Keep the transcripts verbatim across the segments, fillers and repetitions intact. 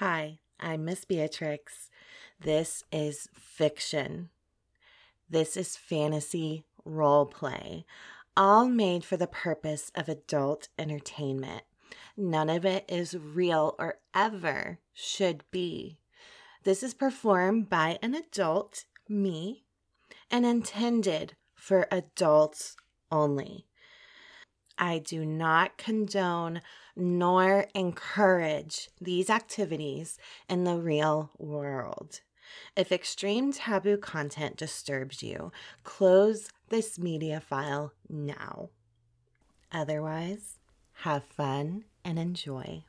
Hi, I'm Miss Beatrix. This is fiction. This is fantasy role play, all made for the purpose of adult entertainment. None of it is real or ever should be. This is performed by an adult, me, and intended for adults only. I do not condone nor encourage these activities in the real world. If extreme taboo content disturbs you, close this media file now. Otherwise, have fun and enjoy.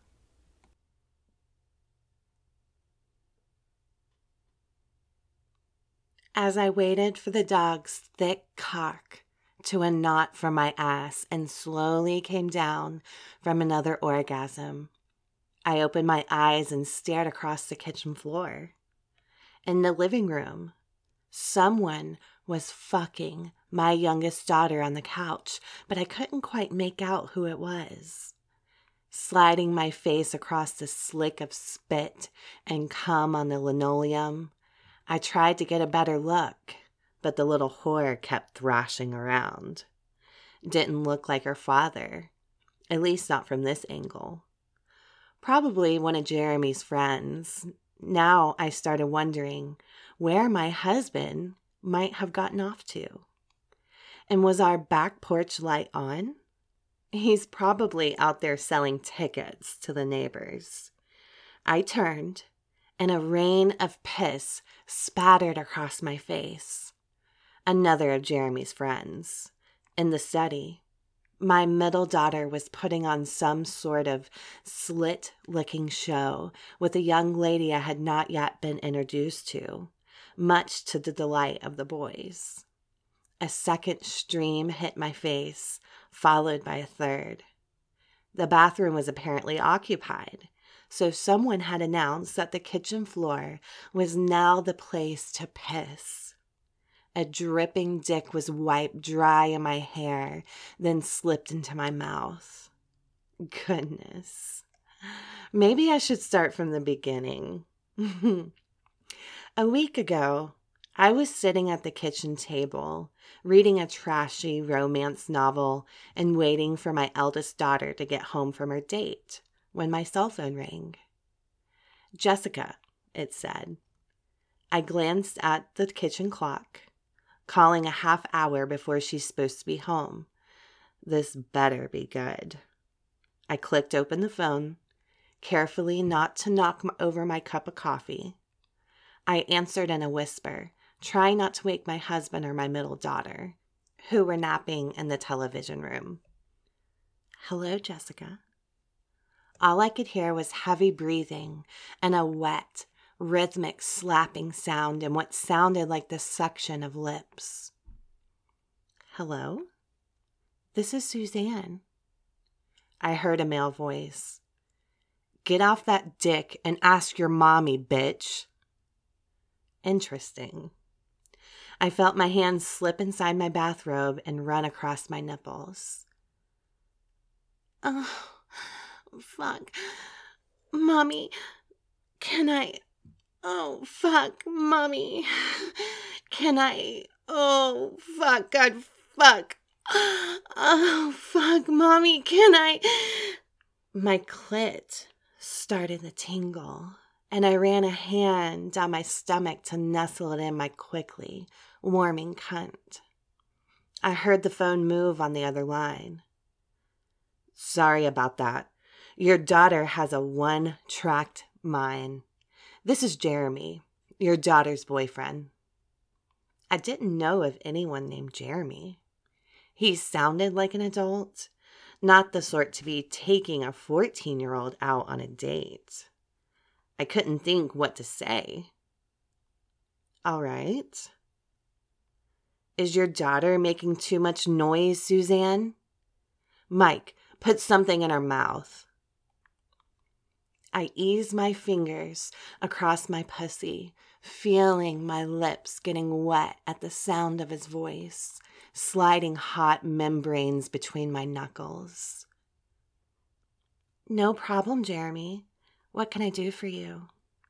As I waited for the dog's thick cock to a knot from my ass and slowly came down from another orgasm, I opened my eyes and stared across the kitchen floor. In the living room, someone was fucking my youngest daughter on the couch, but I couldn't quite make out who it was. Sliding my face across the slick of spit and cum on the linoleum, I tried to get a better look, but the little whore kept thrashing around. Didn't look like her father, at least not from this angle. Probably one of Jeremy's friends. Now I started wondering where my husband might have gotten off to. And was our back porch light on? He's probably out there selling tickets to the neighbors. I turned, and a rain of piss spattered across my face. Another of Jeremy's friends. In the study, my middle daughter was putting on some sort of slit-licking show with a young lady I had not yet been introduced to, much to the delight of the boys. A second stream hit my face, followed by a third. The bathroom was apparently occupied, so someone had announced that the kitchen floor was now the place to piss. A dripping dick was wiped dry in my hair, then slipped into my mouth. Goodness. Maybe I should start from the beginning. A week ago, I was sitting at the kitchen table, reading a trashy romance novel and waiting for my eldest daughter to get home from her date, when my cell phone rang. Jessica, it said. I glanced at the kitchen clock, calling a half hour before she's supposed to be home. This better be good. I clicked open the phone, carefully not to knock over my cup of coffee. I answered in a whisper, trying not to wake my husband or my middle daughter, who were napping in the television room. Hello, Jessica. All I could hear was heavy breathing and a wet, rhythmic slapping sound in what sounded like the suction of lips. Hello? This is Suzanne. I heard a male voice. Get off that dick and ask your mommy, bitch. Interesting. I felt my hands slip inside my bathrobe and run across my nipples. Oh, fuck. Mommy, can I... Oh, fuck, Mommy. Can I... Oh, fuck, God, fuck. Oh, fuck, Mommy, can I... My clit started to tingle, and I ran a hand down my stomach to nestle it in my quickly warming cunt. I heard the phone move on the other line. Sorry about that. Your daughter has a one-tracked mind. This is Jeremy, your daughter's boyfriend. I didn't know of anyone named Jeremy. He sounded like an adult, not the sort to be taking a fourteen-year-old out on a date. I couldn't think what to say. All right. Is your daughter making too much noise, Suzanne? Mike, put something in her mouth. I eased my fingers across my pussy, feeling my lips getting wet at the sound of his voice, sliding hot membranes between my knuckles. No problem, Jeremy. What can I do for you?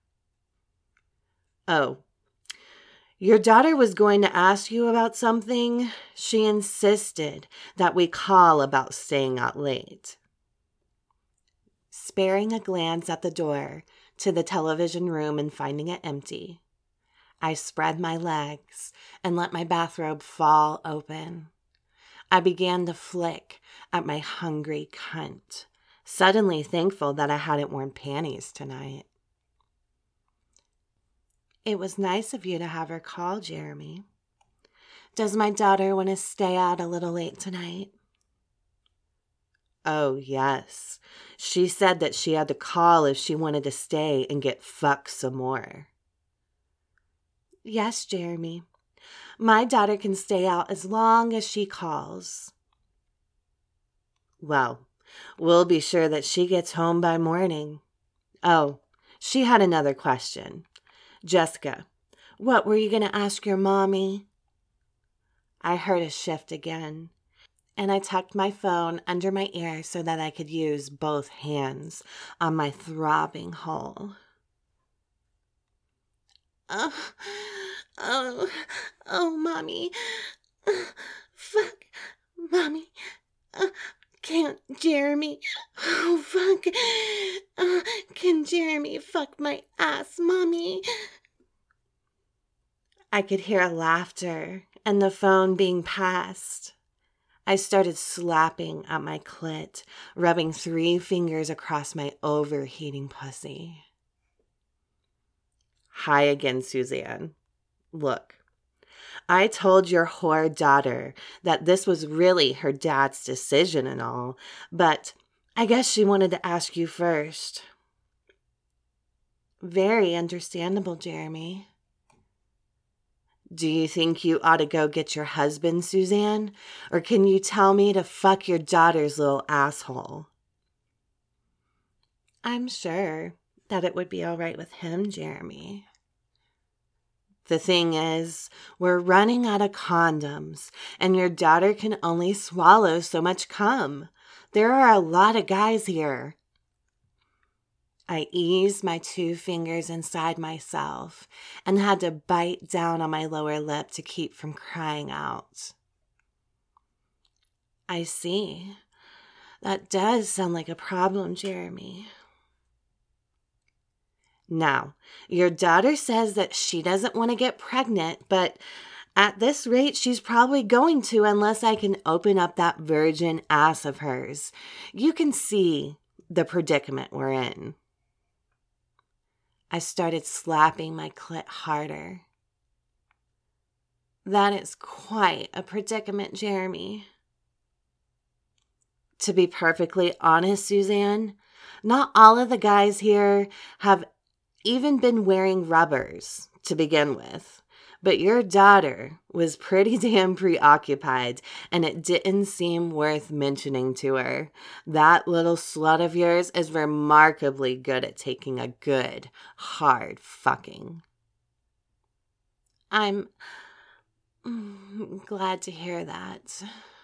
Oh, your daughter was going to ask you about something. She insisted that we call about staying out late. Sparing a glance at the door to the television room and finding it empty, I spread my legs and let my bathrobe fall open. I began to flick at my hungry cunt, suddenly thankful that I hadn't worn panties tonight. It was nice of you to have her call, Jeremy. Does my daughter want to stay out a little late tonight? Oh, yes. She said that she had to call if she wanted to stay and get fucked some more. Yes, Jeremy. My daughter can stay out as long as she calls. Well, we'll be sure that she gets home by morning. Oh, she had another question. Jessica, what were you going to ask your mommy? I heard a shift again, and I tucked my phone under my ear so that I could use both hands on my throbbing hole. Oh, oh, oh, Mommy. Uh, fuck, Mommy. Uh, can't Jeremy. Oh, fuck. Uh, can Jeremy fuck my ass, Mommy? I could hear laughter and the phone being passed. I started slapping at my clit, rubbing three fingers across my overheating pussy. Hi again, Suzanne. Look, I told your whore daughter that this was really her dad's decision and all, but I guess she wanted to ask you first. Very understandable, Jeremy. Do you think you ought to go get your husband, Suzanne? Or can you tell me to fuck your daughter's little asshole? I'm sure that it would be all right with him, Jeremy. The thing is, we're running out of condoms, and your daughter can only swallow so much cum. There are a lot of guys here. I eased my two fingers inside myself and had to bite down on my lower lip to keep from crying out. I see. That does sound like a problem, Jeremy. Now, your daughter says that she doesn't want to get pregnant, but at this rate, she's probably going to unless I can open up that virgin ass of hers. You can see the predicament we're in. I started slapping my clit harder. That is quite a predicament, Jeremy. To be perfectly honest, Suzanne, not all of the guys here have even been wearing rubbers to begin with. But your daughter was pretty damn preoccupied, and it didn't seem worth mentioning to her. That little slut of yours is remarkably good at taking a good, hard fucking. I'm glad to hear that.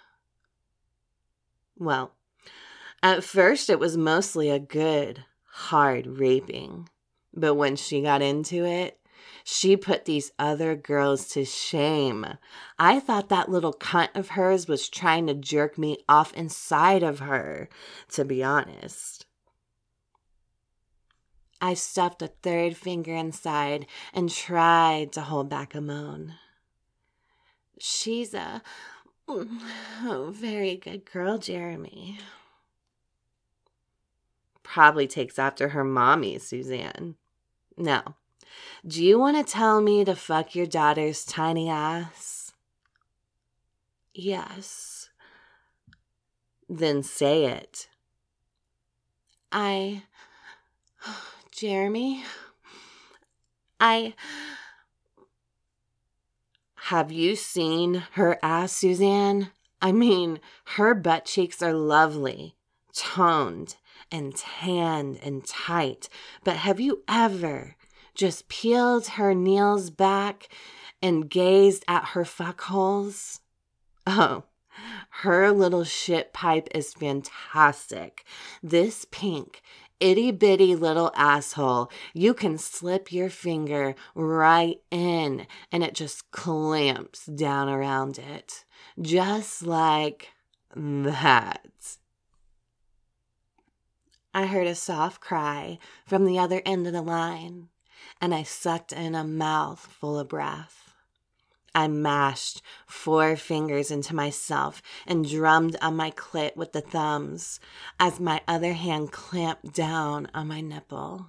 Well, at first it was mostly a good, hard raping. But when she got into it, she put these other girls to shame. I thought that little cunt of hers was trying to jerk me off inside of her, to be honest. I stuffed a third finger inside and tried to hold back a moan. She's a, a very good girl, Jeremy. Probably takes after her mommy, Suzanne. Now, do you want to tell me to fuck your daughter's tiny ass? Yes. Then say it. I... Jeremy? I... Have you seen her ass, Suzanne? I mean, her butt cheeks are lovely, toned, and tanned and tight. But have you ever just peeled her nails back and gazed at her fuckholes? Oh, her little shit pipe is fantastic. This pink itty bitty little asshole. You can slip your finger right in and it just clamps down around it. Just like that. I heard a soft cry from the other end of the line, and I sucked in a mouthful of breath. I mashed four fingers into myself and drummed on my clit with the thumbs as my other hand clamped down on my nipple.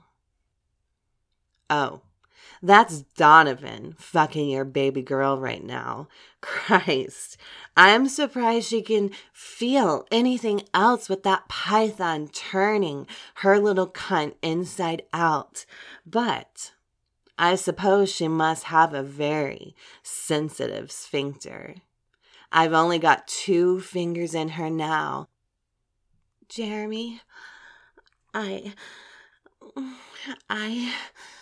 Oh, that's Donovan fucking your baby girl right now. Christ, I'm surprised she can feel anything else with that python turning her little cunt inside out. But I suppose she must have a very sensitive sphincter. I've only got two fingers in her now. Jeremy, I... I...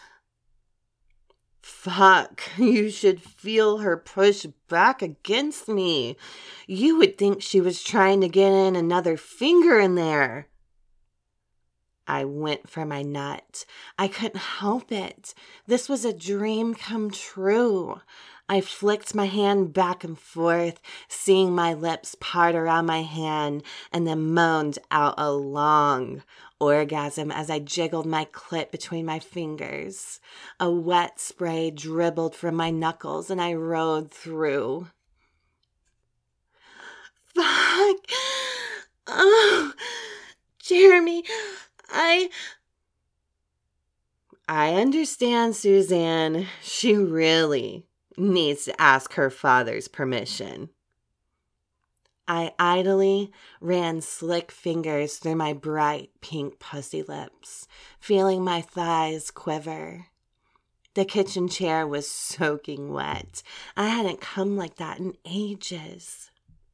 Fuck, you should feel her push back against me. You would think she was trying to get in another finger in there. I went for my nut. I couldn't help it. This was a dream come true. I flicked my hand back and forth, seeing my lips part around my hand, and then moaned out a long orgasm as I jiggled my clit between my fingers. A wet spray dribbled from my knuckles, and I rode through. Fuck! Oh, Jeremy, I... I understand, Suzanne. She really needs to ask her father's permission. I idly ran slick fingers through my bright pink pussy lips, feeling my thighs quiver. The kitchen chair was soaking wet. I hadn't come like that in ages.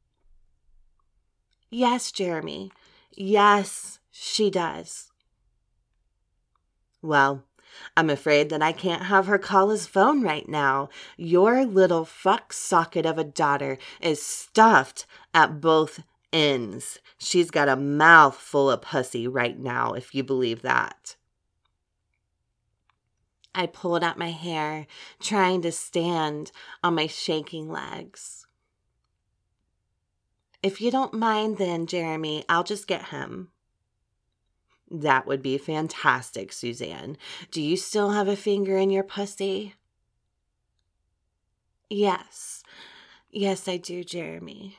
Yes, Jeremy. Yes, she does. Well, I'm afraid that I can't have her call his phone right now. Your little fuck socket of a daughter is stuffed at both ends. She's got a mouth full of pussy right now, if you believe that. I pulled out my hair, trying to stand on my shaking legs. If you don't mind then, Jeremy, I'll just get him. That would be fantastic, Suzanne. Do you still have a finger in your pussy? Yes. Yes, I do, Jeremy.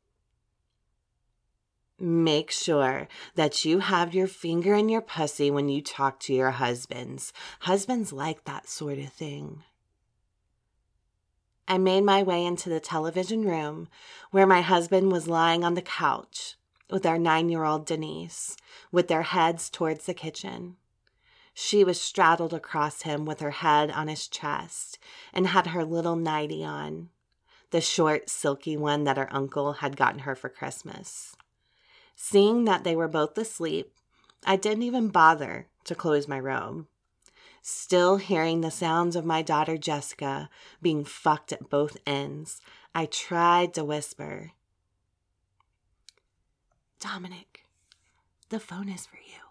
Make sure that you have your finger in your pussy when you talk to your husbands. Husbands like that sort of thing. I made my way into the television room where my husband was lying on the couch with our nine-year-old Denise, with their heads towards the kitchen. She was straddled across him with her head on his chest and had her little nightie on, the short, silky one that her uncle had gotten her for Christmas. Seeing that they were both asleep, I didn't even bother to close my robe. Still hearing the sounds of my daughter Jessica being fucked at both ends, I tried to whisper, Dominic, the phone is for you.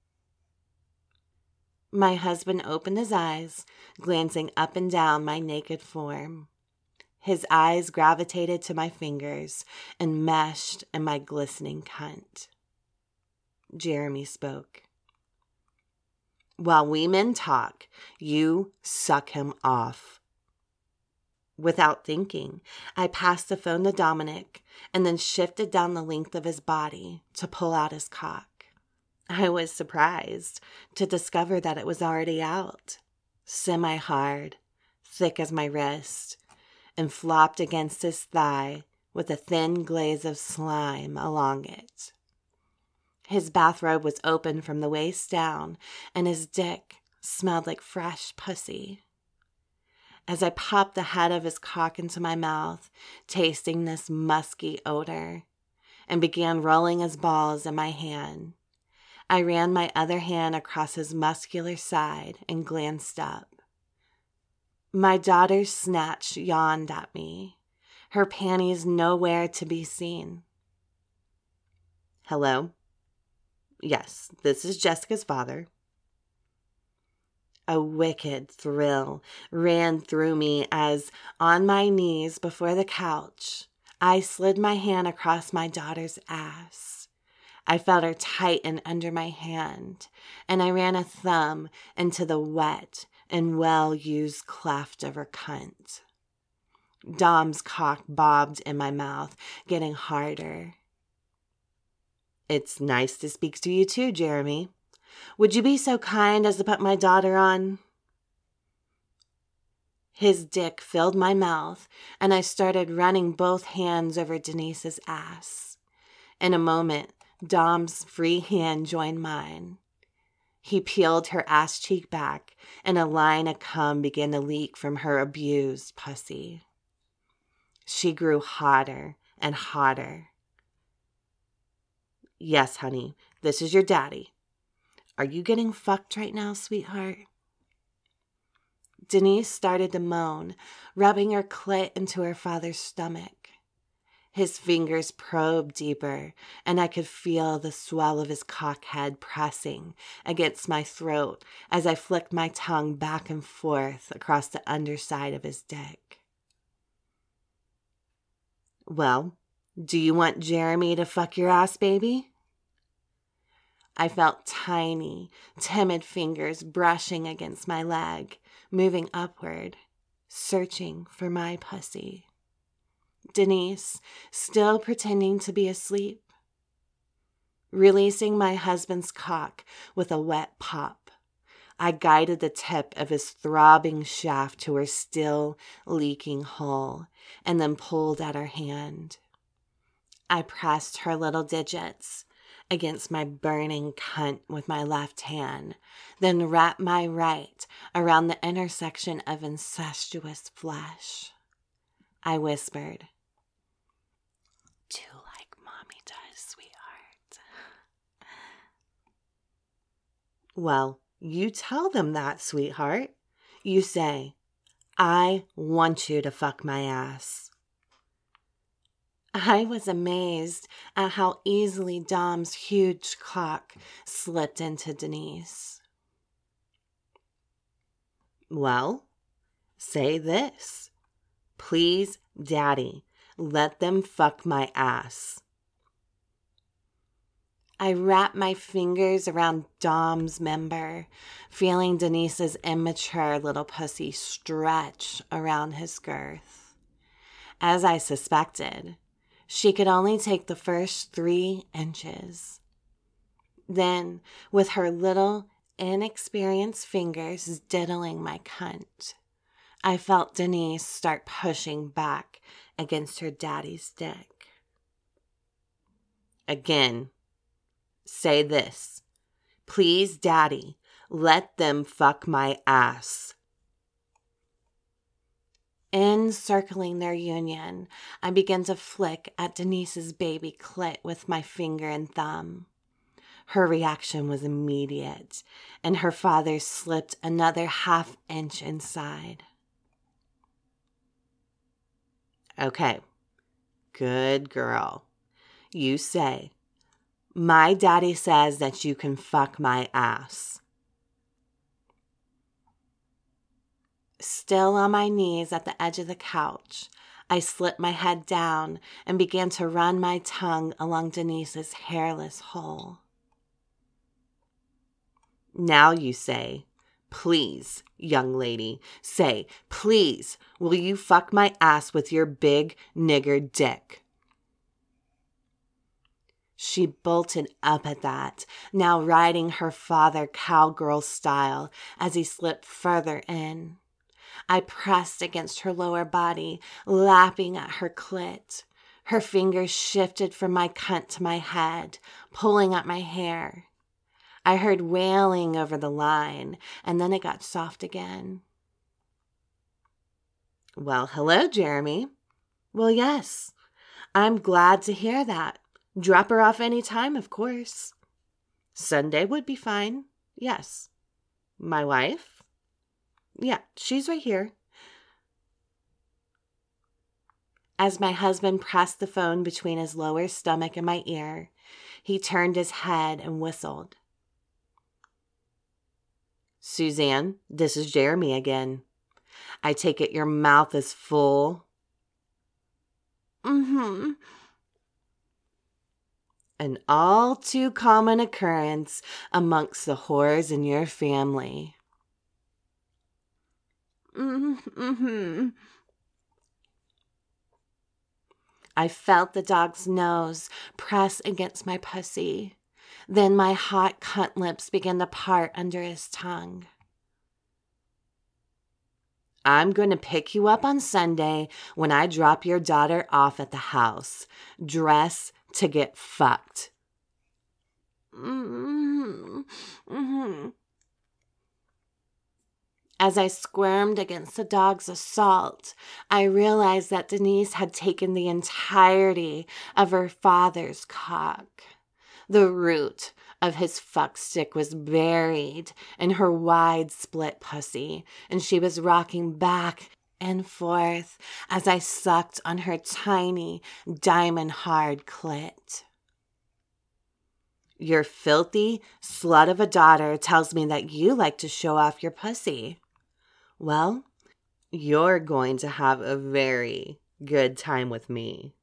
My husband opened his eyes, glancing up and down my naked form. His eyes gravitated to my fingers and meshed in my glistening cunt. Jeremy spoke. While we men talk, you suck him off. Without thinking, I passed the phone to Dominic and then shifted down the length of his body to pull out his cock. I was surprised to discover that it was already out, semi-hard, thick as my wrist, and flopped against his thigh with a thin glaze of slime along it. His bathrobe was open from the waist down, and his dick smelled like fresh pussy. As I popped the head of his cock into my mouth, tasting this musky odor, and began rolling his balls in my hand, I ran my other hand across his muscular side and glanced up. My daughter's snatch yawned at me, her panties nowhere to be seen. Hello? Yes, this is Jessica's father. A wicked thrill ran through me as, on my knees before the couch, I slid my hand across my daughter's ass. I felt her tighten under my hand, and I ran a thumb into the wet and well-used cleft of her cunt. Dom's cock bobbed in my mouth, getting harder. It's nice to speak to you too, Jeremy. Would you be so kind as to put my daughter on? His dick filled my mouth, and I started running both hands over Denise's ass. In a moment, Dom's free hand joined mine. He peeled her ass cheek back, and a line of cum began to leak from her abused pussy. She grew hotter and hotter. Yes, honey, this is your daddy. Are you getting fucked right now, sweetheart? Denise started to moan, rubbing her clit into her father's stomach. His fingers probed deeper, and I could feel the swell of his cockhead pressing against my throat as I flicked my tongue back and forth across the underside of his dick. Well, do you want Jeremy to fuck your ass, baby? I felt tiny, timid fingers brushing against my leg, moving upward, searching for my pussy. Denise, still pretending to be asleep. Releasing my husband's cock with a wet pop, I guided the tip of his throbbing shaft to her still leaking hole, and then pulled at her hand. I pressed her little digits against my burning cunt with my left hand, then wrapped my right around the intersection of incestuous flesh. I whispered, "Do like mommy does, sweetheart." Well, you tell them that, sweetheart. You say, "I want you to fuck my ass." I was amazed at how easily Dom's huge cock slipped into Denise. Well, say this. Please, Daddy, let them fuck my ass. I wrapped my fingers around Dom's member, feeling Denise's immature little pussy stretch around his girth. As I suspected, she could only take the first three inches. Then, with her little, inexperienced fingers diddling my cunt, I felt Denise start pushing back against her daddy's dick. Again, say this. Please, Daddy, let them fuck my ass. Encircling their union, I began to flick at Denise's baby clit with my finger and thumb. Her reaction was immediate, and her father slipped another half inch inside. Okay, good girl. You say, "My daddy says that you can fuck my ass." Still on my knees at the edge of the couch, I slipped my head down and began to run my tongue along Denise's hairless hole. Now you say, "Please, young lady, say, please, will you fuck my ass with your big nigger dick?" She bolted up at that, now riding her father cowgirl style as he slipped further in. I pressed against her lower body, lapping at her clit. Her fingers shifted from my cunt to my head, pulling at my hair. I heard wailing over the line, and then it got soft again. Well, hello, Jeremy. Well, yes, I'm glad to hear that. Drop her off any time, of course. Sunday would be fine. Yes. My wife? Yeah, she's right here. As my husband pressed the phone between his lower stomach and my ear, He turned his head and whistled. Suzanne, this is Jeremy again. I take it your mouth is full. Mm-hmm. An all too common occurrence amongst the whores in your family. Mm-hmm. I felt the dog's nose press against my pussy. Then my hot cunt lips began to part under his tongue. I'm going to pick you up on Sunday when I drop your daughter off at the house. Dress to get fucked. Mm-hmm. Mm-hmm. As I squirmed against the dog's assault, I realized that Denise had taken the entirety of her father's cock. The root of his fuckstick was buried in her wide split pussy, and she was rocking back and forth as I sucked on her tiny, diamond-hard clit. Your filthy slut of a daughter tells me that you like to show off your pussy. Well, you're going to have a very good time with me.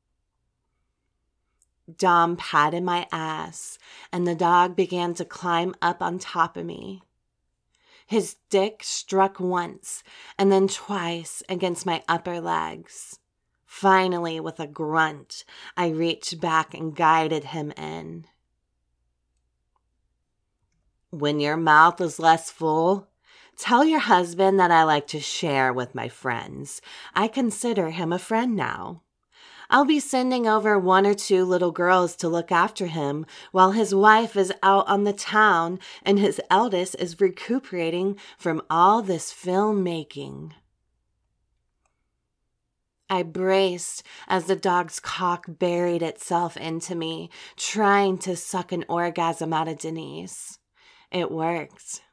Dom patted my ass, and the dog began to climb up on top of me. His dick struck once and then twice against my upper legs. Finally, with a grunt, I reached back and guided him in. When your mouth is less full, tell your husband that I like to share with my friends. I consider him a friend now. I'll be sending over one or two little girls to look after him while his wife is out on the town and his eldest is recuperating from all this filmmaking. I braced as the dog's cock buried itself into me, trying to suck an orgasm out of Denise. It worked.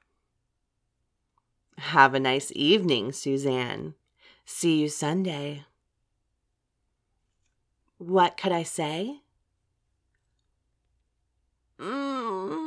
Have a nice evening, Suzanne. See you Sunday. What could I say? Mm.